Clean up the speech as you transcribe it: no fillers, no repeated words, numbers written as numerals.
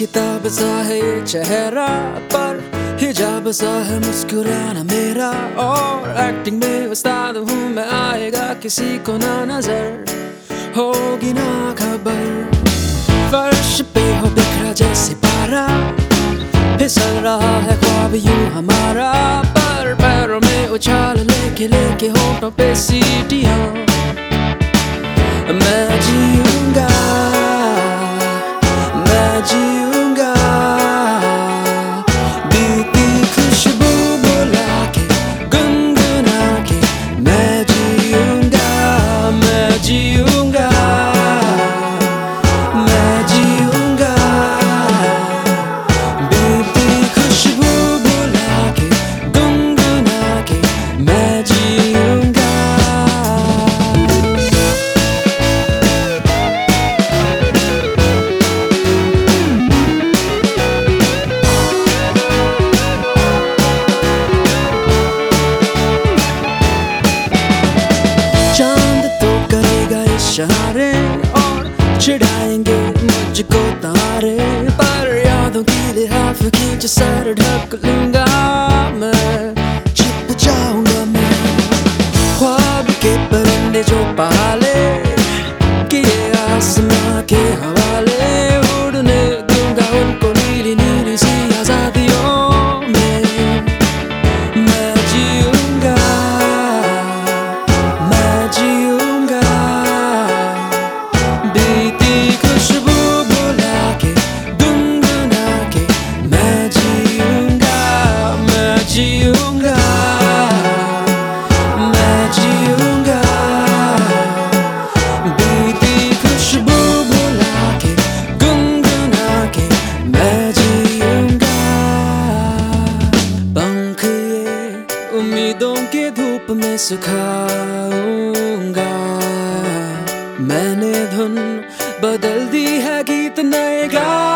किताब सा है ये चेहरा, पर हिजाब सा है मुस्कुराना मेरा। और एक्टिंग में उस्ताद हूँ मैं, आएगा किसी को ना नजर, होगी ना खबर। फर्श पे हो बिखरा जैसे पारा, फिसल रहा है ख्वाब यूं हमारा। पर पैरों में उछाल लेके लेके होठों पे सीटियां मैं जीऊंगा, मैं जीऊंगा। बीती खुशबू बुला के गुनगुना के मैं जीऊंगा, मैं जीऊंगा, मैं जीऊंगा। बीती खुशबू बुला के गुनगुना के मैं जीऊंगा। चांद तो करेगा इशारे और चिढ़ाएंगे मुझको तारे, पर यादों की लिहाफ खींच सर ढक लूंगा मैं, छिप जाऊंगा मैं। ख्वाब के परिंदे जो पाले किए आसमां के हवाले, उड़ने दूंगा उनको नीली नीली सी आजादियों में मैं जीऊंगा, मैं जीऊंगा। बीती खुशबू बुला के गुनगुना के मैं जीऊंगा, मैं जीऊंगा, मैं जीऊंगा। बीती खुशबू बुला के गुनगुना के मैं जीऊंगा। पंख ये उम्मीदों के धूप में सुखाऊंगा, मैंने धुन बदल दी है, गीत नए गा